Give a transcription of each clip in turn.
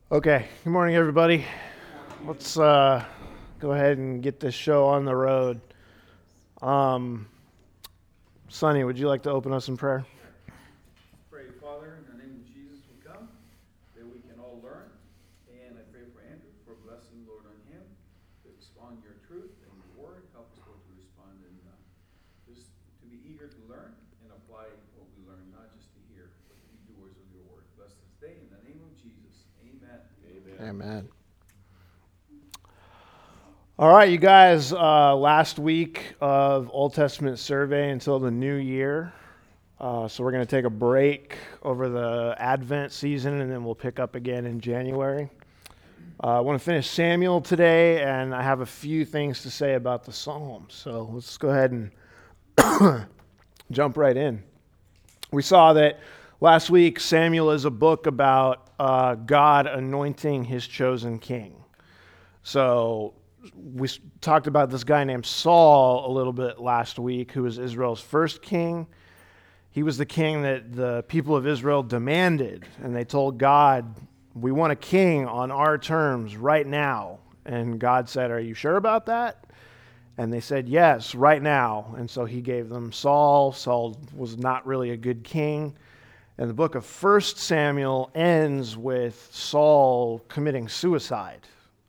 Okay, good morning, everybody. Let's go ahead and get this show on the road. Um, Sonny, would you like to open us in prayer? Pray, Father, in the name of Jesus, we come that we can all learn. And I pray for Andrew for blessing, Lord, on him to expound your truth and your word. Help us, Lord, to respond and just to be eager to learn and apply what we learn, not just to hear, but to be doers of your word. Bless this day in the name of Jesus. Amen. Amen. All right, you guys, last week of Old Testament survey until the new year. So we're going to take a break over the Advent season, and then we'll pick up again in January. I want to finish Samuel today, and I have a few things to say about the Psalms. So let's go ahead and jump right in. We saw that last week Samuel is a book about God anointing his chosen king. So we talked about this guy named Saul a little bit last week, who was Israel's first king. He was the king that the people of Israel demanded, and they told God, "We want a king on our terms right now." And God said, "Are you sure about that?" And they said, "Yes, right now." And so he gave them Saul. Saul was not really a good king. And the book of 1 Samuel ends with Saul committing suicide.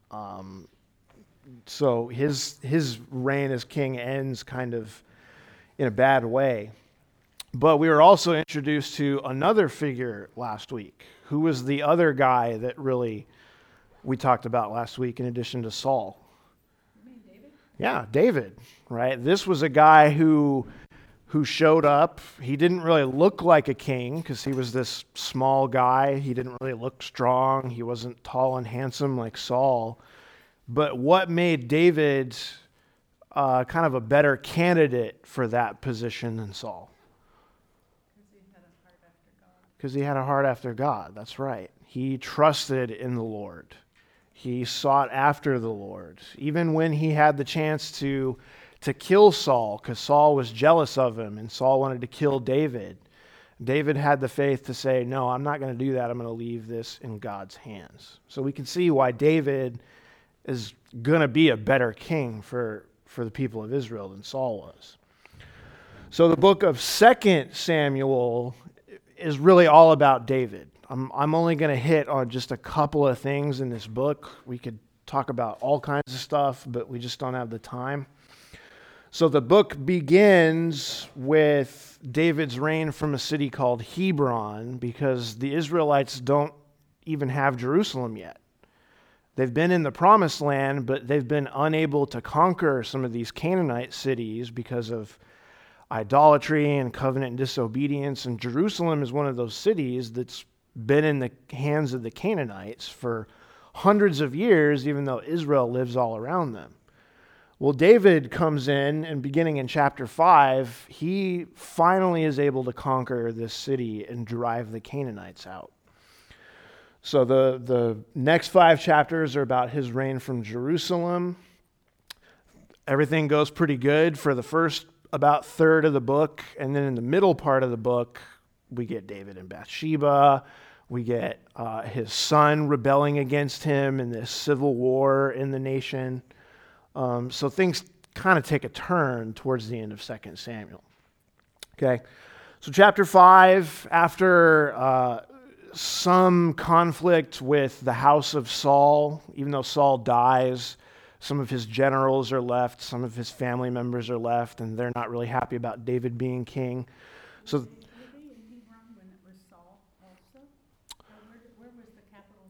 So his reign as king ends kind of in a bad way. But we were also introduced to another figure last week, who was the other guy that really we talked about last week in addition to Saul. You mean David? Yeah, David, right? This was a guy who showed up. He didn't really look like a king because he was this small guy. He didn't really look strong. He wasn't tall and handsome like Saul. But what made David kind of a better candidate for that position than Saul? Because he had a heart after God. That's right. He trusted in the Lord. He sought after the Lord. Even when he had the chance to kill Saul, because Saul was jealous of him and Saul wanted to kill David, David had the faith to say, "No, I'm not going to do that. I'm going to leave this in God's hands." So we can see why David is going to be a better king for the people of Israel than Saul was. So the book of 2 Samuel is really all about David. I'm only going to hit on just a couple of things in this book. We could talk about all kinds of stuff, but we just don't have the time. So the book begins with David's reign from a city called Hebron because the Israelites don't even have Jerusalem yet. They've been in the Promised Land, but they've been unable to conquer some of these Canaanite cities because of idolatry and covenant disobedience. And Jerusalem is one of those cities that's been in the hands of the Canaanites for hundreds of years, even though Israel lives all around them. Well, David comes in, and beginning in chapter 5, he finally is able to conquer this city and drive the Canaanites out. So the next 5 chapters are about his reign from Jerusalem. Everything goes pretty good for the first about third of the book, and then in the middle part of the book, we get David and Bathsheba. We get his son rebelling against him in this civil war in the nation. So things kind of take a turn towards the end of 2 Samuel. Okay, so chapter 5, after some conflict with the house of Saul, even though Saul dies, some of his generals are left, some of his family members are left, and they're not really happy about David being king. So, Were they in Hebron when it was Saul also? Or where was the capital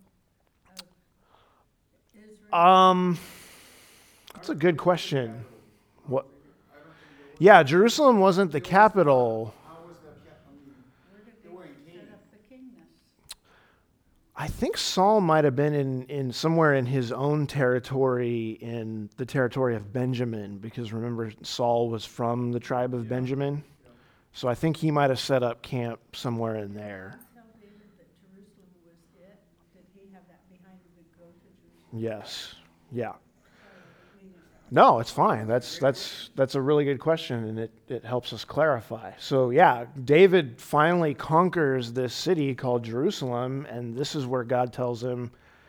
of Israel? That's a good question. What? Yeah, Jerusalem wasn't the capital. Where did they set up the kingness? I think Saul might have been in somewhere in his own territory, in the territory of Benjamin, because remember, Saul was from the tribe of Benjamin. So I think he might have set up camp somewhere in there. Tell David that Jerusalem was it. Did he have that behind him to go to Jerusalem? Yes. Yeah. Sorry, I didn't mean to. No, it's fine. That's a really good question, and it helps us clarify. So yeah, David finally conquers this city called Jerusalem, and this is where God tells him,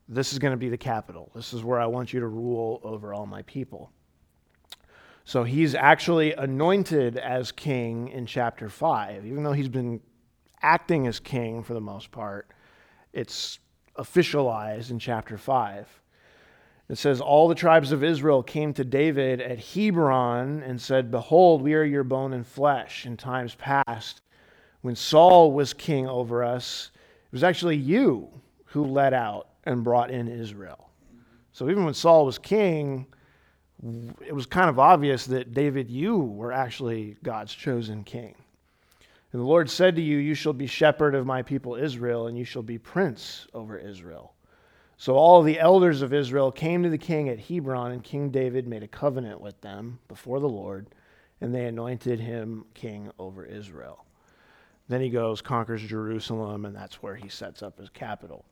This is going to be the capital. This is where I want you to rule over all my people. So he's actually anointed as king in chapter 5. Even though he's been acting as king for the most part, it's officialized in chapter 5. It says, all the tribes of Israel came to David at Hebron and said, behold, we are your bone and flesh. In times past, when Saul was king over us, it was actually you who led out and brought in Israel. So even when Saul was king, it was kind of obvious that, David, you were actually God's chosen king. And the Lord said to you, you shall be shepherd of my people Israel, and you shall be prince over Israel. So all the elders of Israel came to the king at Hebron, and King David made a covenant with them before the Lord, and they anointed him king over Israel. Then he goes, conquers Jerusalem, and that's where he sets up his capital.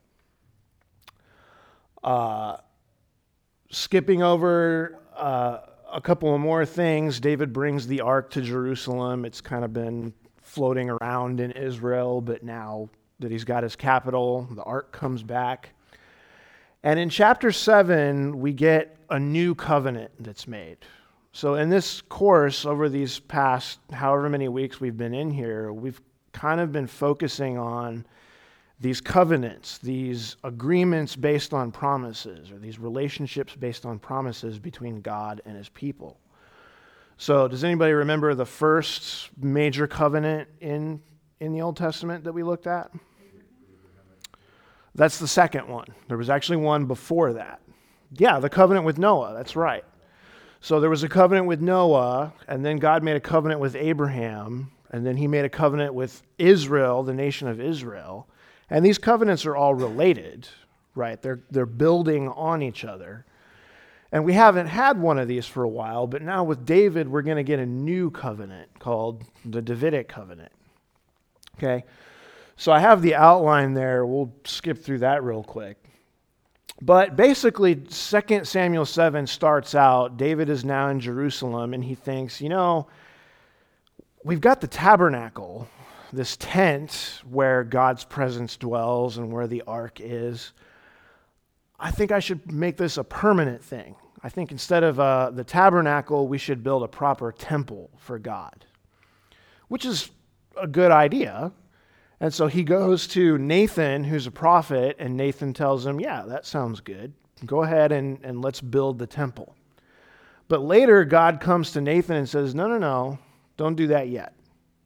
Skipping over a couple of more things, David brings the ark to Jerusalem. It's kind of been floating around in Israel, but now that he's got his capital, the ark comes back. And in chapter 7, we get a new covenant that's made. So in this course, over these past however many weeks we've been in here, we've kind of been focusing on these covenants, these agreements based on promises, or these relationships based on promises between God and his people. So does anybody remember the first major covenant in the Old Testament that we looked at? That's the second one. There was actually one before that. Yeah, the covenant with Noah, that's right. So there was a covenant with Noah, and then God made a covenant with Abraham, and then he made a covenant with Israel, the nation of Israel. And these covenants are all related, right? They're building on each other. And we haven't had one of these for a while, but now with David, we're going to get a new covenant called the Davidic covenant. Okay? So I have the outline there. We'll skip through that real quick. But basically, 2 Samuel 7 starts out, David is now in Jerusalem, and he thinks, we've got the tabernacle, this tent where God's presence dwells and where the ark is. I think I should make this a permanent thing. I think instead of the tabernacle, we should build a proper temple for God, which is a good idea. And so he goes to Nathan, who's a prophet, and Nathan tells him, yeah, that sounds good. Go ahead and let's build the temple. But later, God comes to Nathan and says, no, don't do that yet.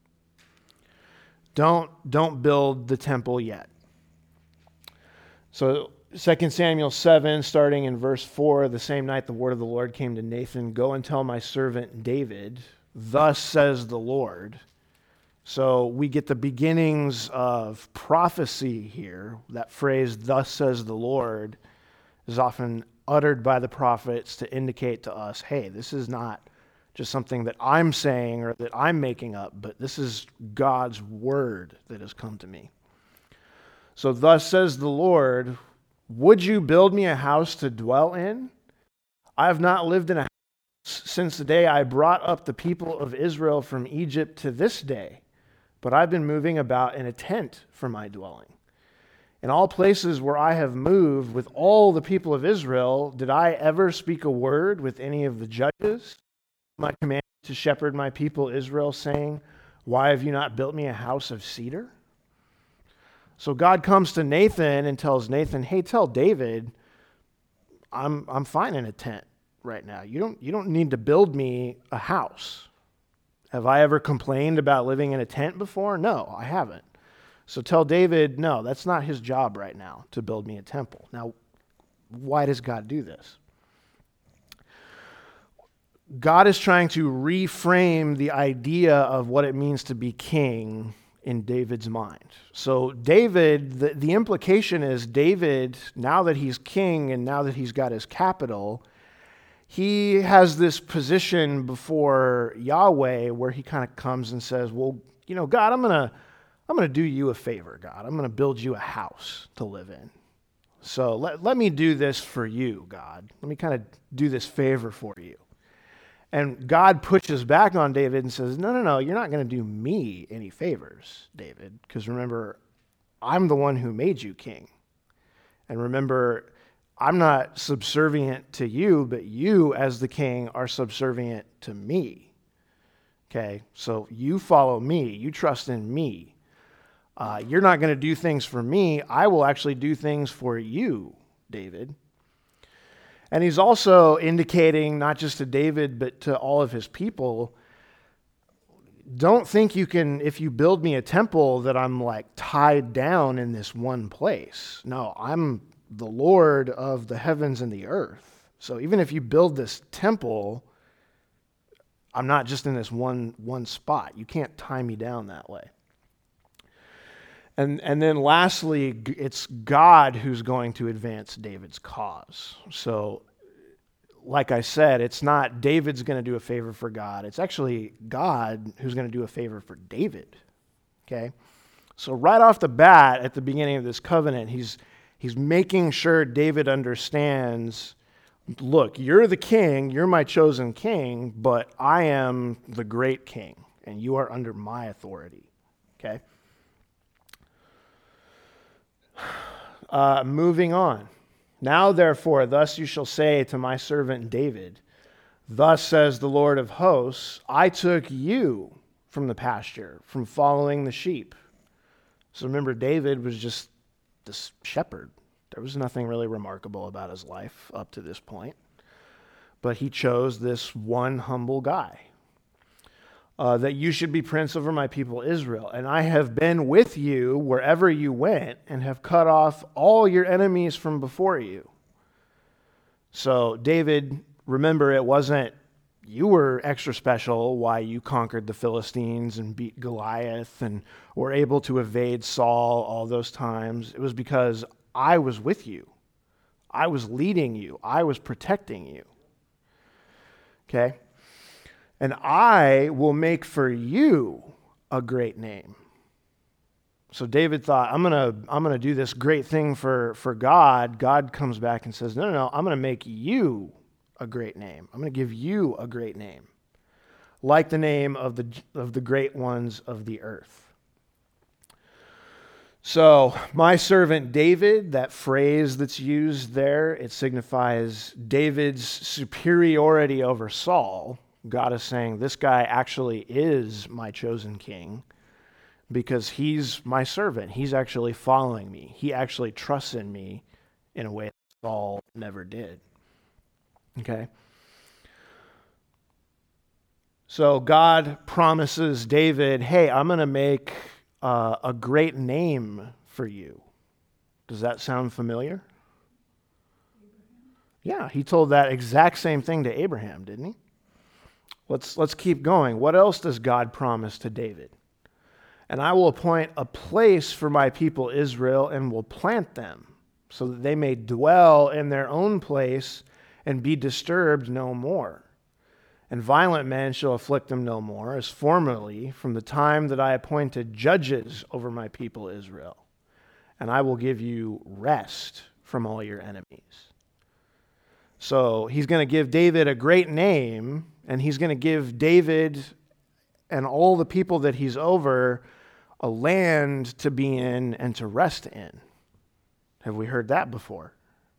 Don't build the temple yet. So 2 Samuel 7, starting in verse 4, the same night the word of the Lord came to Nathan, go and tell my servant David, thus says the Lord. So we get the beginnings of prophecy here. That phrase, thus says the Lord, is often uttered by the prophets to indicate to us, hey, this is not just something that I'm saying or that I'm making up, but this is God's word that has come to me. So thus says the Lord, would you build me a house to dwell in? I have not lived in a house since the day I brought up the people of Israel from Egypt to this day, but I've been moving about in a tent for my dwelling. In all places where I have moved with all the people of Israel, did I ever speak a word with any of the judges? My command to shepherd my people Israel, saying, why have you not built me a house of cedar? So God comes to Nathan and tells Nathan, hey, tell David, I'm fine in a tent right now. You don't need to build me a house. Have I ever complained about living in a tent before? No, I haven't. So tell David, no, that's not his job right now, to build me a temple. Now, why does God do this? God is trying to reframe the idea of what it means to be king in David's mind. So David, the implication is David, now that he's king and now that he's got his capital, he has this position before Yahweh where he kind of comes and says, well, God, I'm going to do you a favor, God. I'm going to build you a house to live in. So let me do this for you, God. Let me kind of do this favor for you. And God pushes back on David and says, no, you're not going to do me any favors, David, because remember, I'm the one who made you king. And remember, I'm not subservient to you, but you as the king are subservient to me. Okay, so you follow me, you trust in me. You're not going to do things for me. I will actually do things for you, David. And he's also indicating, not just to David, but to all of his people, don't think you can, if you build me a temple, that I'm like tied down in this one place. No, I'm the Lord of the heavens and the earth. So even if you build this temple, I'm not just in this one spot. You can't tie me down that way. And then lastly, it's God who's going to advance David's cause. So, like I said, it's not David's going to do a favor for God. It's actually God who's going to do a favor for David. Okay? So right off the bat, at the beginning of this covenant, he's making sure David understands, look, you're the king, you're my chosen king, but I am the great king, and you are under my authority. Okay? Moving on. Now, therefore, thus you shall say to my servant David, thus says the Lord of hosts, I took you from the pasture, from following the sheep. So remember, David was just this shepherd. There was nothing really remarkable about his life up to this point. But he chose this one humble guy. That you should be prince over my people Israel. And I have been with you wherever you went and have cut off all your enemies from before you. So David, remember, it wasn't you were extra special why you conquered the Philistines and beat Goliath and were able to evade Saul all those times. It was because I was with you. I was leading you. I was protecting you. Okay? And I will make for you a great name. So David thought, I'm gonna do this great thing for God. God comes back and says, no, I'm gonna make you a great name. I'm gonna give you a great name, like the name of the great ones of the earth. So my servant David, that phrase that's used there, it signifies David's superiority over Saul. God is saying, this guy actually is my chosen king because he's my servant. He's actually following me. He actually trusts in me in a way that Saul never did. Okay? So God promises David, hey, I'm going to make a great name for you. Does that sound familiar? Yeah, he told that exact same thing to Abraham, didn't he? Let's keep going. What else does God promise to David? And I will appoint a place for my people Israel and will plant them so that they may dwell in their own place and be disturbed no more. And violent men shall afflict them no more, as formerly from the time that I appointed judges over my people Israel. And I will give you rest from all your enemies. So he's going to give David a great name, and he's going to give David and all the people that he's over a land to be in and to rest in. Have we heard that before?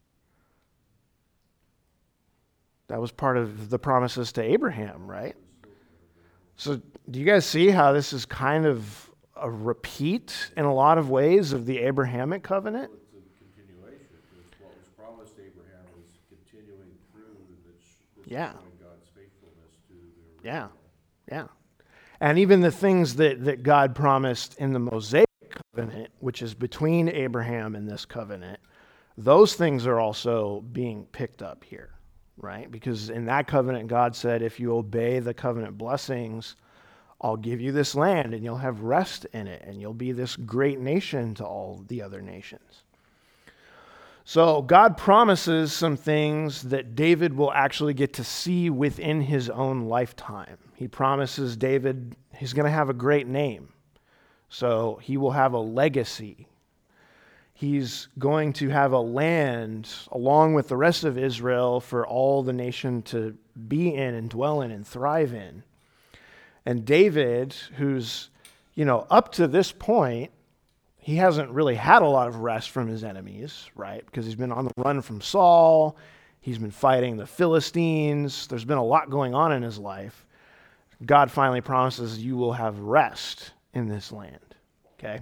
That was part of the promises to Abraham, right? So do you guys see how this is kind of a repeat in a lot of ways of the Abrahamic covenant? It's a continuation, because what was promised to Abraham is continuing through this Yeah. showing God's faithfulness to the original. Yeah. And even the things that God promised in the Mosaic covenant, which is between Abraham and this covenant, those things are also being picked up here, right? Because in that covenant, God said, if you obey the covenant blessings, I'll give you this land and you'll have rest in it and you'll be this great nation to all the other nations. So God promises some things that David will actually get to see within his own lifetime. He promises David he's going to have a great name. So he will have a legacy. He's going to have a land along with the rest of Israel for all the nation to be in and dwell in and thrive in. And David, who's, up to this point, he hasn't really had a lot of rest from his enemies, right? Because he's been on the run from Saul. He's been fighting the Philistines. There's been a lot going on in his life. God finally promises you will have rest in this land, okay?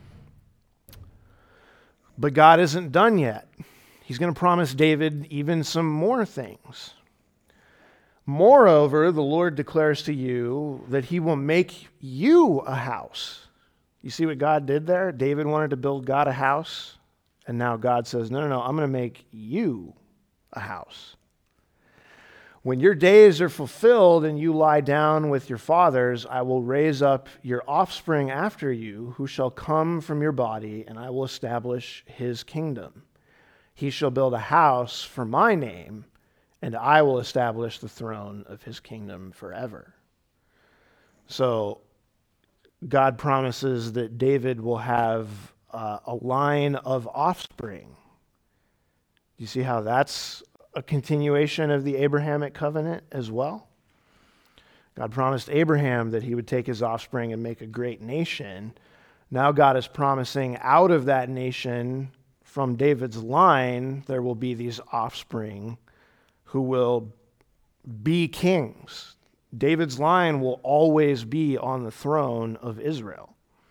But God isn't done yet. He's going to promise David even some more things. Moreover, the Lord declares to you that he will make you a house. You see what God did there? David wanted to build God a house, and now God says, no, I'm going to make you a house. When your days are fulfilled and you lie down with your fathers, I will raise up your offspring after you, who shall come from your body, and I will establish his kingdom. He shall build a house for my name, and I will establish the throne of his kingdom forever. So God promises that David will have a line of offspring. You see how that's a continuation of the Abrahamic covenant as well? God promised Abraham that he would take his offspring and make a great nation. Now God is promising out of that nation, from David's line, there will be these offspring who will be kings. David's line will always be on the throne of Israel.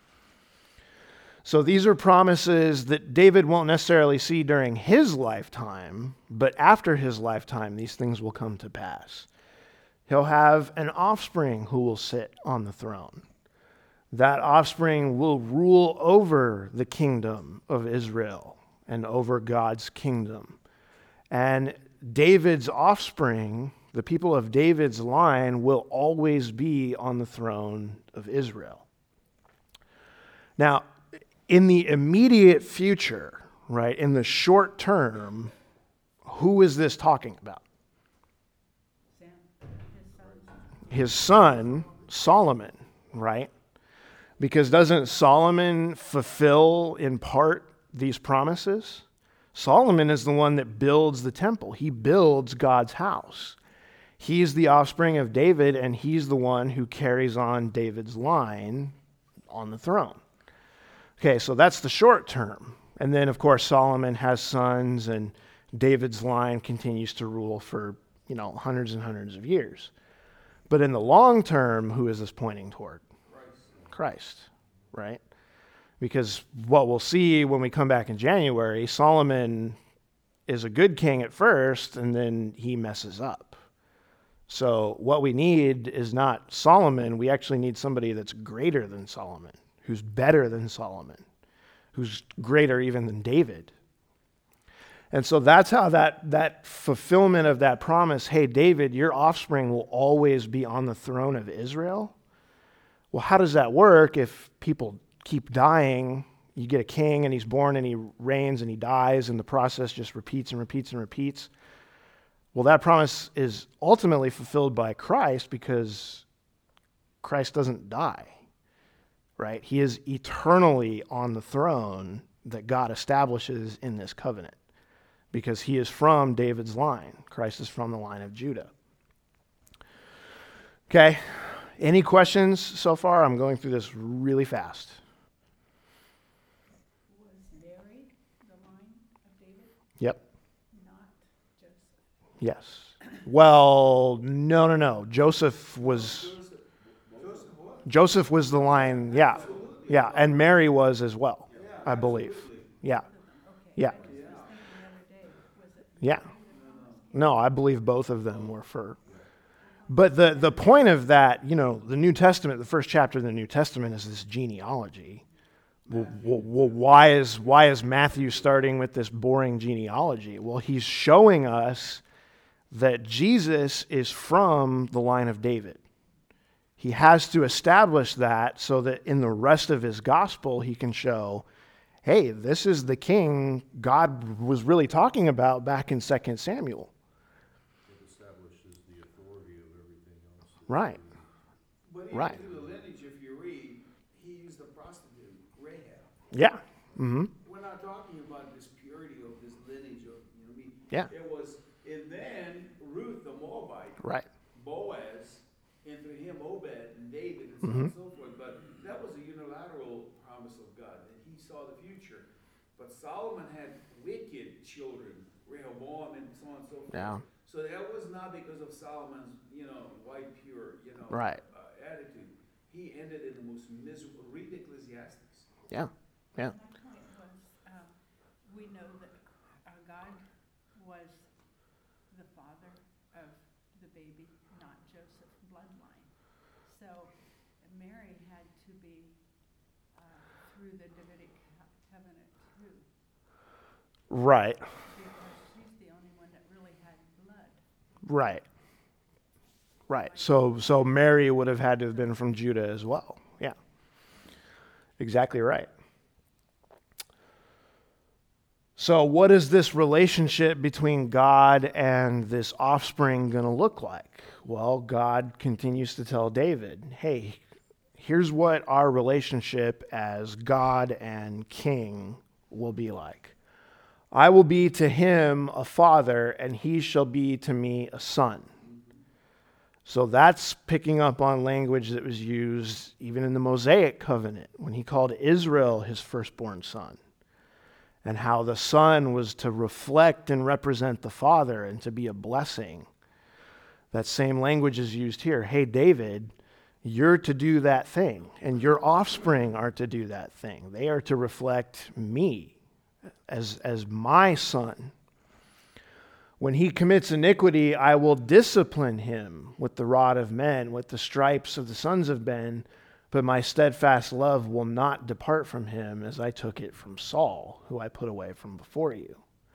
So these are promises that David won't necessarily see during his lifetime, but after his lifetime, these things will come to pass. He'll have an offspring who will sit on the throne. That offspring will rule over the kingdom of Israel and over God's kingdom. And David's offspring, the people of David's line, will always be on the throne of Israel. Now, in the immediate future, right, in the short term, who is this talking about? His son, Solomon, right? Because doesn't Solomon fulfill in part these promises? Solomon is the one that builds the temple. He builds God's house. He's the offspring of David, and he's the one who carries on David's line on the throne. Okay, so that's the short term. And then, of course, Solomon has sons, and David's line continues to rule for, hundreds and hundreds of years. But in the long term, who is this pointing toward? Christ, right? Because what we'll see when we come back in January, Solomon is a good king at first, and then he messes up. So what we need is not Solomon. We actually need somebody that's greater than Solomon, who's better than Solomon, who's greater even than David. And so that's how that fulfillment of that promise, hey, David, your offspring will always be on the throne of Israel. Well, how does that work if people keep dying? You get a king and he's born and he reigns and he dies, and the process just repeats and repeats and repeats. Well, that promise is ultimately fulfilled by Christ, because Christ doesn't die, right? He is eternally on the throne that God establishes in this covenant, because he is from David's line. Christ is from the line of Judah. Okay, any questions so far? I'm going through this really fast. Was Mary the line of David, Yep. not Joseph? Yes. Well, no. Joseph was the line, yeah. Yeah, and Mary was as well, I believe. Yeah. Okay. Yeah. I was just thinking the other day, was it Yeah. Mary that promised? No, I believe both of them were for. But the point of that, the New Testament, the first chapter of the New Testament is this genealogy. Well, why is Matthew starting with this boring genealogy? Well, he's showing us that Jesus is from the line of David. He has to establish that so that in the rest of his gospel he can show, hey, this is the king God was really talking about back in 2 Samuel. It establishes the authority of everything else. Right. But even Right. through the lineage, if you read, he used a prostitute, Rahab. Yeah. Mm-hmm. We're not talking about this purity of this lineage of, Yeah. It was, and then Ruth the Moabite, Right. Boaz, and through him Obed and David and so on and so forth. But that was a unilateral promise of God, that he saw But Solomon had wicked children, Rehoboam and so on and so forth. Yeah. So that was not because of Solomon's, white, pure, Right. attitude. He ended in the most miserable. Read Ecclesiastes. Yeah. Yeah. My point was, we know that God was the father of the baby, not Joseph's bloodline. So Mary had to be through the Davidic covenant too, Right. because she's the only one that really had blood. Right. Right. So Mary would have had to have been from Judah as well. Yeah. Exactly right. So what is this relationship between God and this offspring going to look like? Well, God continues to tell David, hey, here's what our relationship as God and King will be like. I will be to him a father, and he shall be to me a son. So that's picking up on language that was used even in the Mosaic covenant when he called Israel his firstborn son, and how the son was to reflect and represent the father and to be a blessing. That same language is used here. Hey, David, you're to do that thing, and your offspring are to do that thing. They are to reflect me as my son. When he commits iniquity, I will discipline him with the rod of men, with the stripes of the sons of men, but my steadfast love will not depart from him as I took it from Saul, who I put away from before you.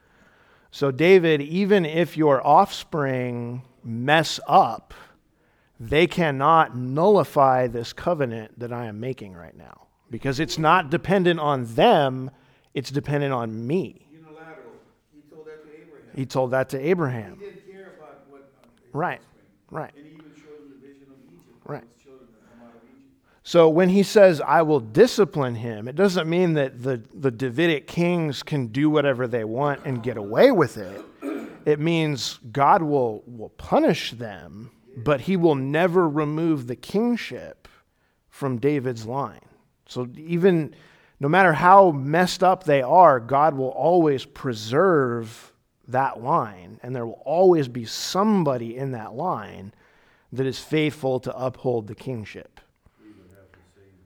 So David, even if your offspring mess up, they cannot nullify this covenant that I am making right now, because it's not dependent on them, it's dependent on me. Unilateral. He told that to Abraham. He told that to Abraham. He didn't care about what his Right, offspring. right. And he even showed him the vision of Egypt. Right. His children that come out of Egypt. So when he says, I will discipline him, it doesn't mean that the Davidic kings can do whatever they want and get away with it. It means God will punish them, but he will never remove the kingship from David's line. So even no matter how messed up they are, God will always preserve that line, and there will always be somebody in that line that is faithful to uphold the kingship. We even have the same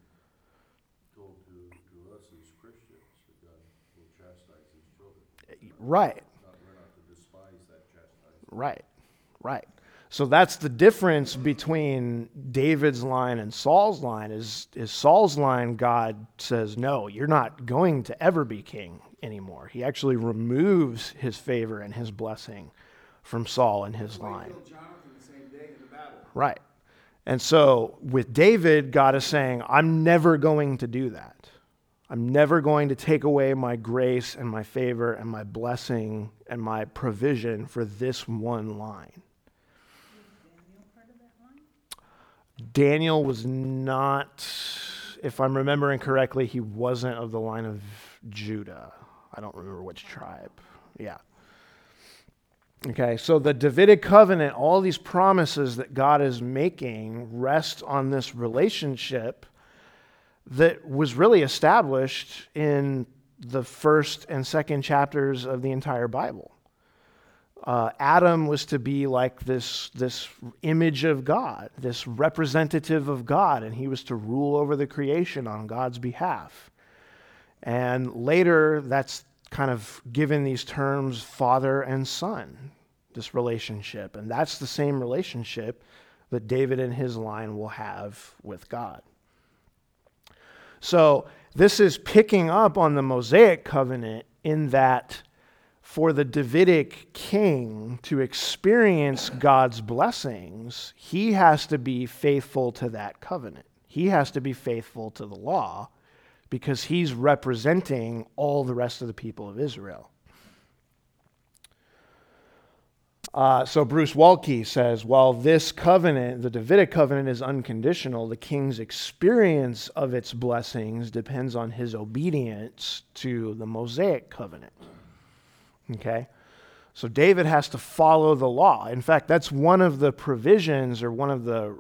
told to us as Christians, that God will chastise his children. Right, We're not to despise that chastisement. right, right. So that's the difference between David's line and Saul's line is Saul's line, God says, no, you're not going to ever be king anymore. He actually removes his favor and his blessing from Saul and his Why he line. killed Jonathan the same day in the battle. Right. And so with David, God is saying, I'm never going to do that. I'm never going to take away my grace and my favor and my blessing and my provision for this one line. Was Daniel part of that line? Daniel was not, if I'm remembering correctly, he wasn't of the line of Judah. I don't remember which tribe. Yeah. Okay, so the Davidic covenant, all these promises that God is making rest on this relationship that was really established in the first and second chapters of the entire Bible. Adam was to be like this image of God, this representative of God, and he was to rule over the creation on God's behalf. And later, that's kind of given these terms father and son, this relationship. And that's the same relationship that David and his line will have with God. So this is picking up on the Mosaic covenant in that for the Davidic king to experience God's blessings, he has to be faithful to that covenant. He has to be faithful to the law because he's representing all the rest of the people of Israel. So Bruce Waltke says, while this covenant, the Davidic covenant, is unconditional, the king's experience of its blessings depends on his obedience to the Mosaic covenant. Okay? So David has to follow the law. In fact, that's one of the provisions or one of the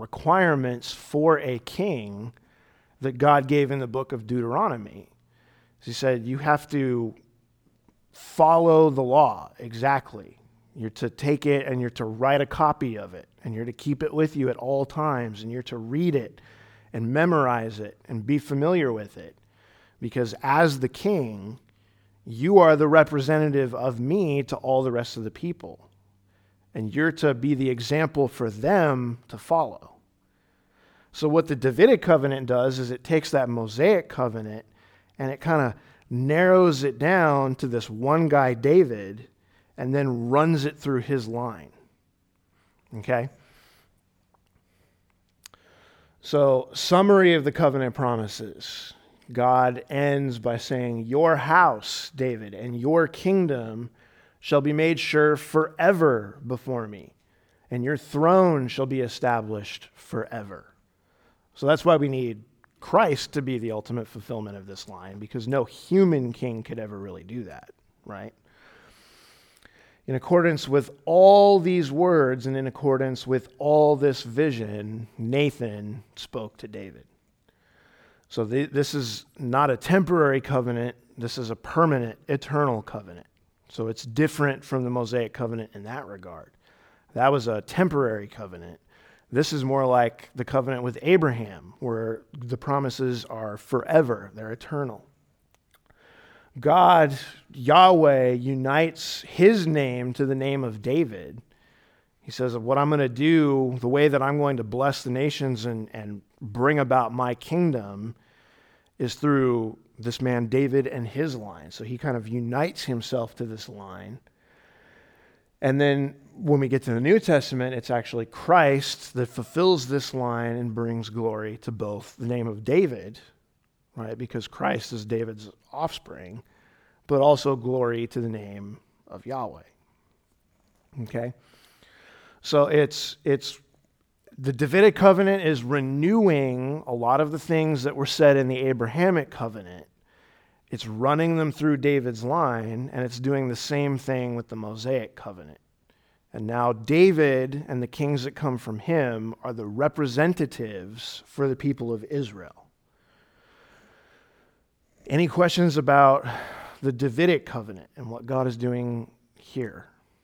requirements for a king that God gave in the book of Deuteronomy, He said, you have to follow the law exactly. You're to take it and you're to write a copy of it, and you're to keep it with you at all times, and you're to read it and memorize it and be familiar with it. Because as the king, you are the representative of me to all the rest of the people. And you're to be the example for them to follow. So what the Davidic covenant does is it takes that Mosaic covenant and it kind of narrows it down to this one guy, David, and then runs it through his line. Okay? So, summary of the covenant promises. God ends by saying, your house, David, and your kingdom shall be made sure forever before me, and your throne shall be established forever. So that's why we need Christ to be the ultimate fulfillment of this line, because no human king could ever really do that, right? In accordance with all these words and in accordance with all this vision, Nathan spoke to David. So this is not a temporary covenant. This is a permanent, eternal covenant. So it's different from the Mosaic covenant in that regard. That was a temporary covenant. This is more like the covenant with Abraham, where the promises are forever. They're eternal. God, Yahweh, unites his name to the name of David. He says, what I'm going to do, the way that I'm going to bless the nations and bring about my kingdom is through this man David and his line. So he kind of unites himself to this line. And then when we get to the New Testament, it's actually Christ that fulfills this line and brings glory to both the name of David, right? Because Christ is David's offspring, but also glory to the name of Yahweh. Okay? So it's the Davidic covenant is renewing a lot of the things that were said in the Abrahamic covenant. It's running them through David's line, and it's doing the same thing with the Mosaic covenant. And now David and the kings that come from him are the representatives for the people of Israel. Any questions about the Davidic covenant and what God is doing here?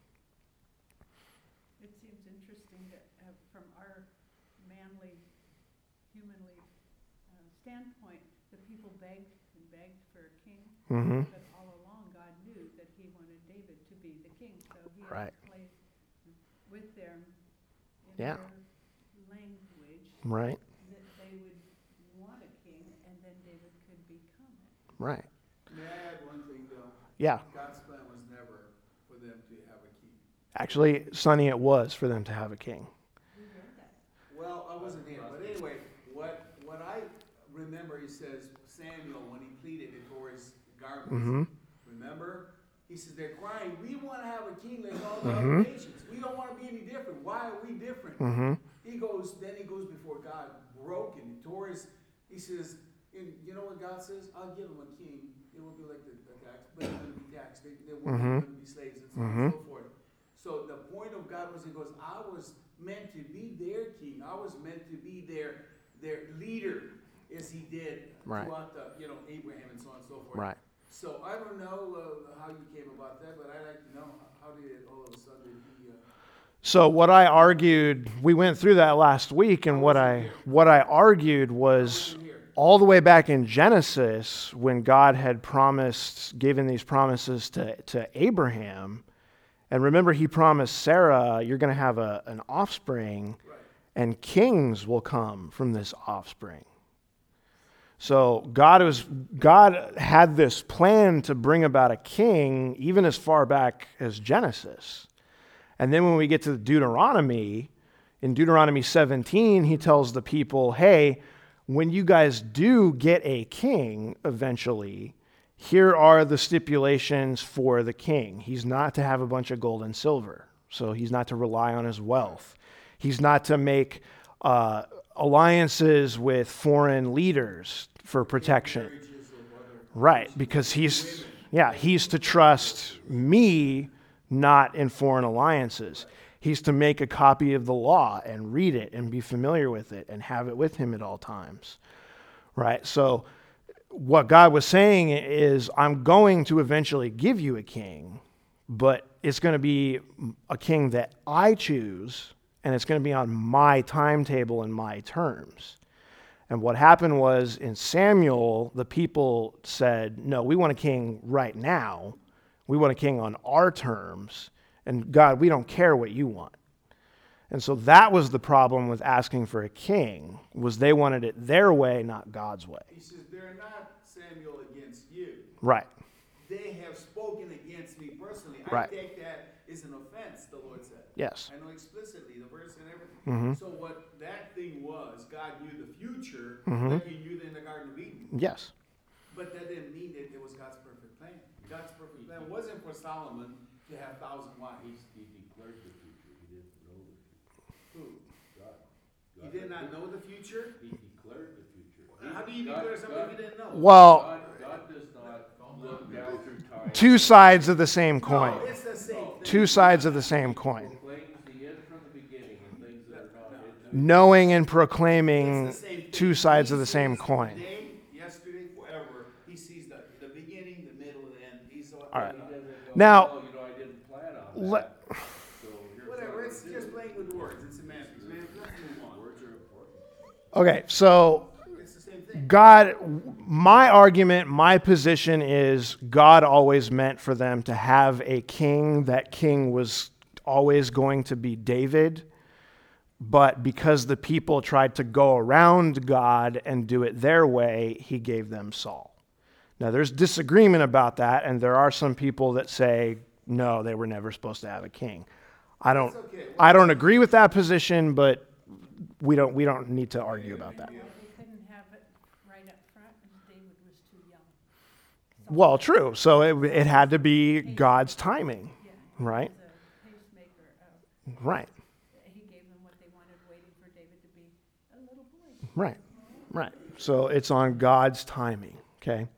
It seems interesting that from our manly, humanly standpoint, the people begged and begged for a king. Mm-hmm. But all along, God knew that he wanted David to be the king. So he Right. had to play with them in Yeah. their language Right, that they would want a king, and then David could become it. right. May I add one thing, though? Yeah. God's plan was never for them to have a king. Actually, Sonny, it was for them to have a king. We read that. Well, I wasn't here, but anyway, what I remember, he says, Samuel, when he pleaded it for his garments, Mm-hmm. remember? He says, they're crying, we want to have a king like all the Mhm. other nations. We don't want to be any different. Why are we different? Mm-hmm. He goes before God, broken, he tore his, he says, and you know what God says? I'll give him a king. It will be like the tax, but they're going to be taxed. They won't Mhm. going to be slaves and so on and so forth. So the point of God was, he goes, I was meant to be their king. I was meant to be their leader, as he did Right. throughout Abraham and so on and so forth. Right. So I don't know how you came about that, but I'd like to know how did it all of a sudden he So what I argued, we went through that last week, and what I argued was wasn't here. all the way back in Genesis, when God had given these promises to Abraham, and remember he promised Sarah, you're going to have an offspring, Right. and kings will come from this offspring. So God had this plan to bring about a king even as far back as Genesis. And then when we get to Deuteronomy, in Deuteronomy 17, he tells the people, hey, when you guys do get a king eventually, here are the stipulations for the king. He's not to have a bunch of gold and silver. So he's not to rely on his wealth. He's not to make alliances with foreign leaders for protection. Marriages of other Right, because he's to trust me, not in foreign alliances. He's to make a copy of the law and read it and be familiar with it and have it with him at all times. Right? So what God was saying is, I'm going to eventually give you a king, but it's going to be a king that I choose, and it's going to be on my timetable and my terms. And what happened was, in Samuel, the people said, no, we want a king right now. We want a king on our terms. And God, we don't care what you want. And so that was the problem with asking for a king, was they wanted it their way, not God's way. He says, they're not, Samuel, against you. Right. They have spoken against me personally. Right. I take that as an offense, the Lord said. Yes. I know explicitly the verse and everything. Mm-hmm. So what that thing was, God knew the future, Mm-hmm. like he knew in the Garden of Eden. Yes. But that didn't mean that it was God's perfect plan. God's perfect plan wasn't for Solomon to have 1,000 wives. He declared the future. He didn't know the future. Who? God. He did not know the future? He declared the future. How do you declare something you didn't know? Well, God does not look down through time. two sides of the same coin. No, it's the same thing. Two sides of the same coin. Proclaims the end from the beginning and things that are not into Knowing and It's proclaiming the same thing. two sides of He the same sees coin. Today, yesterday, forever. He sees the beginning, the middle, and the end. He's all All right. He doesn't go, Now, oh, I didn't plan on le- that. So here's whatever. what It's I just do. playing with words. It's semantics, man. Let's move on. Words are important. okay, so It's the same thing. God, my argument, my position is God always meant for them to have a king. That king was always going to be David. But because the people tried to go around God and do it their way, he gave them Saul. Now, there's disagreement about that, and there are some people that say, no, they were never supposed to have a king. I don't agree with that position, but we don't need to argue about that. Well, they couldn't have it right up front, and David was too young. Well, true. So it had to be God's timing, Yeah. right? He was a pacemaker. Right, He gave them what they wanted, waiting for David to be a little boy. right, right. So it's on God's timing, okay?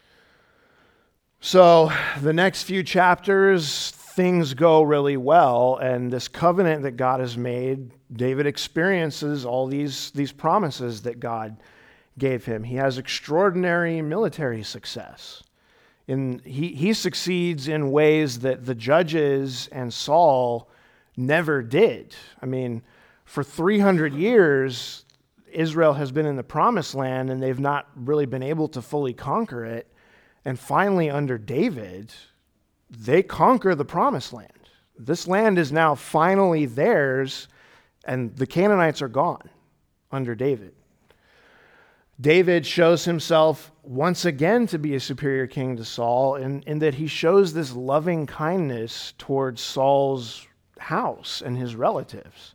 So the next few chapters, things go really well, and this covenant that God has made, David experiences all these promises that God gave him. He has extraordinary military success. He succeeds in ways that the judges and Saul never did. I mean, for 300 years, Israel has been in the promised land, and they've not really been able to fully conquer it. And finally, under David, they conquer the promised land. This land is now finally theirs, and the Canaanites are gone under David. David shows himself once again to be a superior king to Saul in that he shows this loving kindness towards Saul's house and his relatives.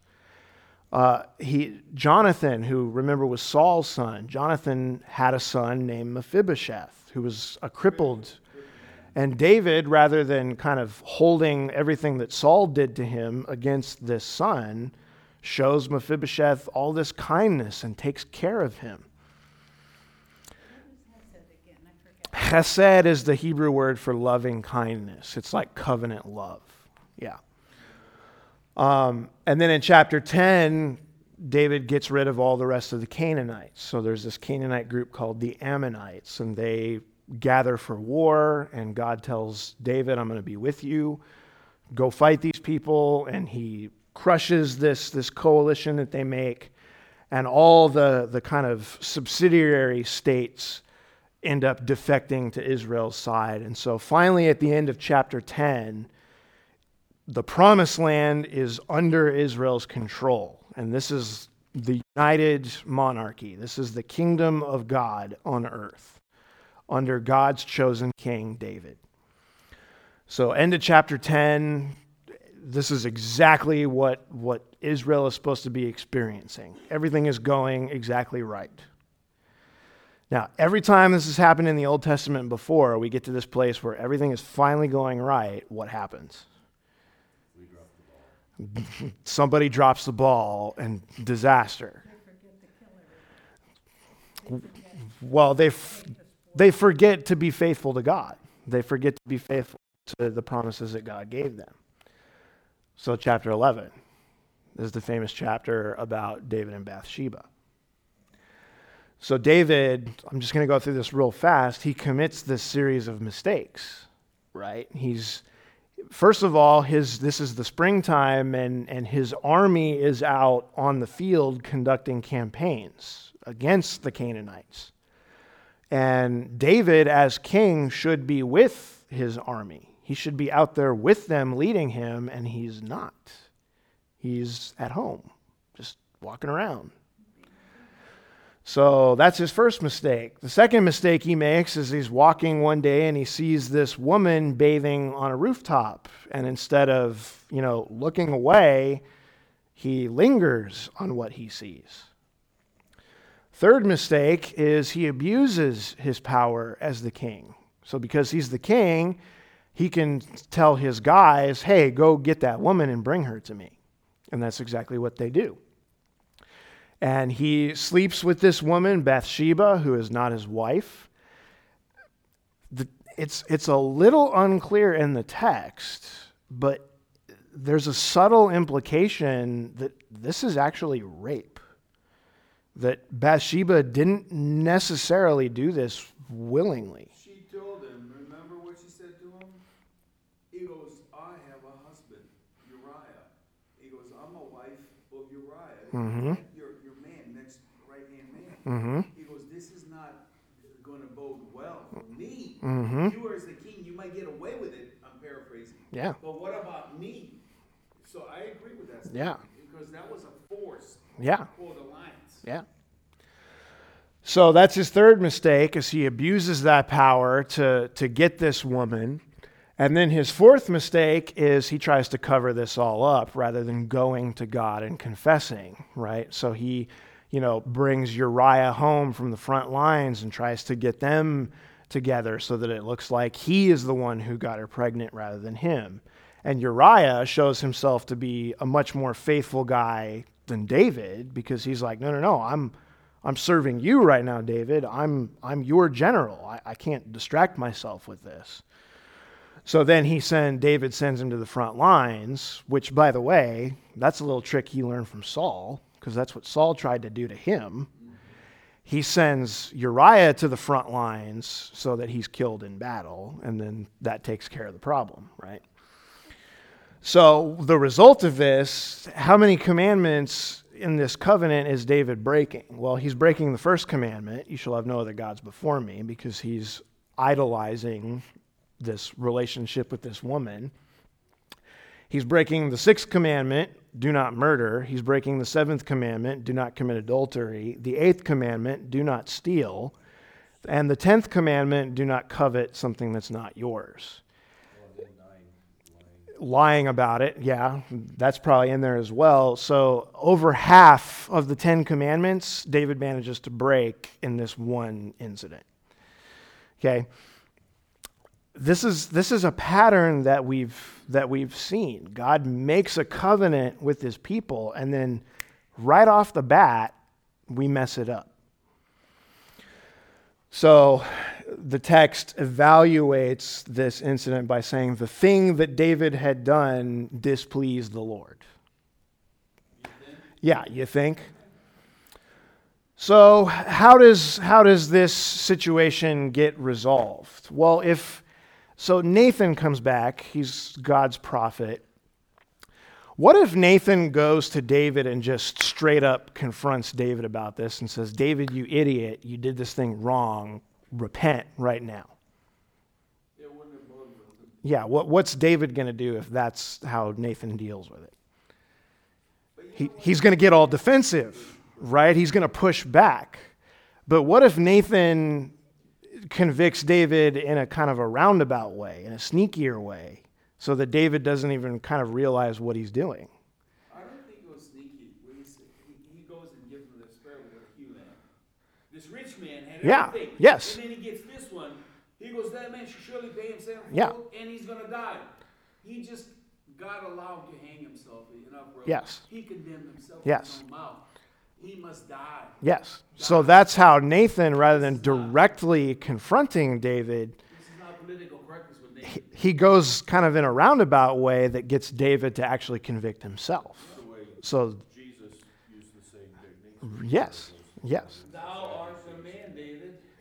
Jonathan, who remember was Saul's son, Jonathan had a son named Mephibosheth, who was a crippled. And David, rather than kind of holding everything that Saul did to him against this son, shows Mephibosheth all this kindness and takes care of him. What was Hesed again? I forget. Chesed is the Hebrew word for loving kindness. It's like covenant love. Yeah. And then in chapter 10, David gets rid of all the rest of the Canaanites. So there's this Canaanite group called the Ammonites, and they gather for war, and God tells David, I'm going to be with you. Go fight these people, and he crushes this coalition that they make, and all the kind of subsidiary states end up defecting to Israel's side. And so finally at the end of chapter 10, the promised land is under Israel's control. And this is the united monarchy. This is the kingdom of God on earth under God's chosen king, David. So end of chapter 10, this is exactly what Israel is supposed to be experiencing. Everything is going exactly right. Now, every time this has happened in the Old Testament before, we get to this place where everything is finally going right, what happens? We dropped the ball. Somebody drops the ball and disaster. Well, they forget to be faithful to God. They forget to be faithful to the promises that God gave them. So chapter 11 is the famous chapter about David and Bathsheba. So David, I'm just going to go through this real fast. He commits this series of mistakes, right? First of all, this is the springtime, and his army is out on the field conducting campaigns against the Canaanites. And David, as king, should be with his army. He should be out there with them, leading him, and he's not. He's at home, just walking around. So that's his first mistake. The second mistake he makes is he's walking one day and he sees this woman bathing on a rooftop. And instead of, looking away, he lingers on what he sees. Third mistake is he abuses his power as the king. So because he's the king, he can tell his guys, hey, go get that woman and bring her to me. And that's exactly what they do. And he sleeps with this woman, Bathsheba, who is not his wife. It's a little unclear in the text, but there's a subtle implication that this is actually rape. That Bathsheba didn't necessarily do this willingly. She told him, remember what she said to him? He goes, I have a husband, Uriah. He goes, I'm a wife of Uriah. Mm-hmm. Your man, next right-hand man. Mm-hmm. He goes, this is not going to bode well for me. Mm-hmm. You as the king, you might get away with it. I'm paraphrasing. Yeah. But what about me? So I agree with that Yeah. statement, because that was a force Yeah. for the lines. Yeah. So that's his third mistake, is he abuses that power to get this woman. And then his fourth mistake is he tries to cover this all up rather than going to God and confessing, right? So he, brings Uriah home from the front lines and tries to get them together so that it looks like he is the one who got her pregnant rather than him. And Uriah shows himself to be a much more faithful guy than David, because he's like, no, I'm serving you right now, David. I'm your general. I can't distract myself with this. So then David sends him to the front lines, which, by the way, that's a little trick he learned from Saul, because that's what Saul tried to do to him. He sends Uriah to the front lines so that he's killed in battle, and then that takes care of the problem, right? So the result of this, how many commandments in this covenant is David breaking? Well, he's breaking the first commandment, you shall have no other gods before me, because he's idolizing this relationship with this woman. He's breaking the sixth commandment, do not murder. He's breaking the seventh commandment, do not commit adultery. The eighth commandment, do not steal. And the 10th commandment, do not covet something that's not yours. Lying about it, yeah, that's probably in there as well. So over half of the 10 commandments, David manages to break in this one incident. Okay, this is a pattern that we've seen. God makes a covenant with his people, and then right off the bat, we mess it up. So the text evaluates this incident by saying the thing that David had done displeased the Lord. Yeah, you think? So how does this situation get resolved? Well, so Nathan comes back, he's God's prophet. What if Nathan goes to David and just straight up confronts David about this and says, David, you idiot, you did this thing wrong, repent right now? It wouldn't have bothered him. Yeah, what's David going to do if that's how Nathan deals with it? He's going to get all defensive, right? He's going to push back. But what if Nathan convicts David in a kind of a roundabout way, in a sneakier way, so that David doesn't even kind of realize what he's doing? I don't think it was sneaky. He goes and gives him the spirit with a few land. This rich man had everything. Yes. And then he gets this one. He goes, that man should surely pay himself Yeah. and he's going to die. He just, God allowed him to hang himself. Yes. He condemned himself Yes. with his own mouth. He must die. Yes. So that's how Nathan, rather than directly confronting David, This is not political correctness with Nathan. he goes kind of in a roundabout way that gets David to actually convict himself. The way So Jesus used the same technique. yes, yes, Thou art the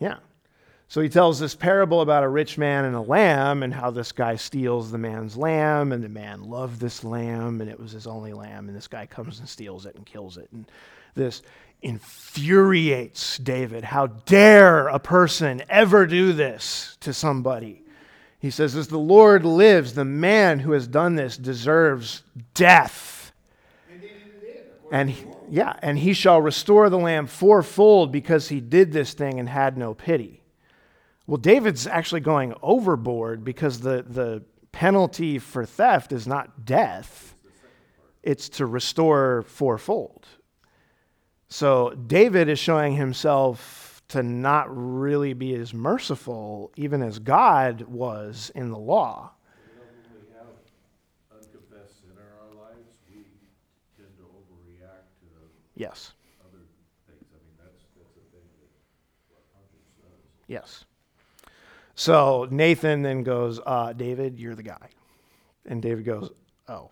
Yeah. So he tells this parable about a rich man and a lamb, and how this guy steals the man's lamb, and the man loved this lamb, and it was his only lamb, and this guy comes and steals it and kills it. And this infuriates David. How dare a person ever do this to somebody? He says, as the Lord lives, the man who has done this deserves death. And he shall restore the lamb fourfold because he did this thing and had no pity. Well, David's actually going overboard because the penalty for theft is not death. It's to restore fourfold. So David is showing himself to not really be as merciful, even as God was in the law. When we have unconfessed sin in our lives, we tend to overreact to Yes. other things. I mean, that's the thing that our conscience does. Yes. So Nathan then goes, David, you're the guy. And David goes, oh.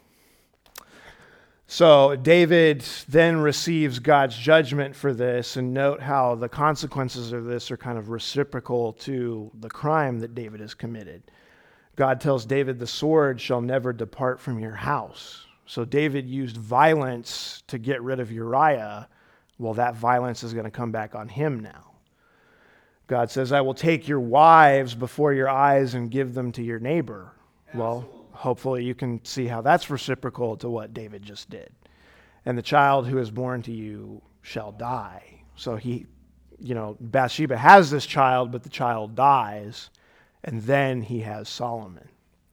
So David then receives God's judgment for this, and note how the consequences of this are kind of reciprocal to the crime that David has committed. God tells David, the sword shall never depart from your house. So David used violence to get rid of Uriah. Well, that violence is going to come back on him now. God says, I will take your wives before your eyes and give them to your neighbor. Well, hopefully you can see how that's reciprocal to what David just did. And the child who is born to you shall die. So Bathsheba has this child, but the child dies, and then he has Solomon.